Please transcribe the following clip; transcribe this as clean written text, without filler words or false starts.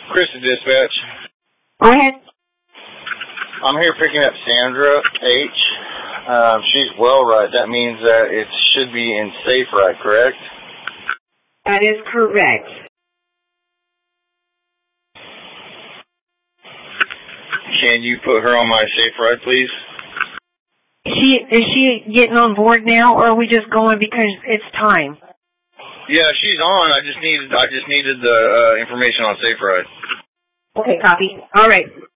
Chris is dispatch. Go ahead. I'm here picking up Sandra H. She's well right. That means that it should be in safe right, correct? That is correct. Can you put her on my safe ride, please? Is she getting on board now, or are we just going because it's time? Yeah, she's on. I just needed the information on safe ride. Okay, copy. All right.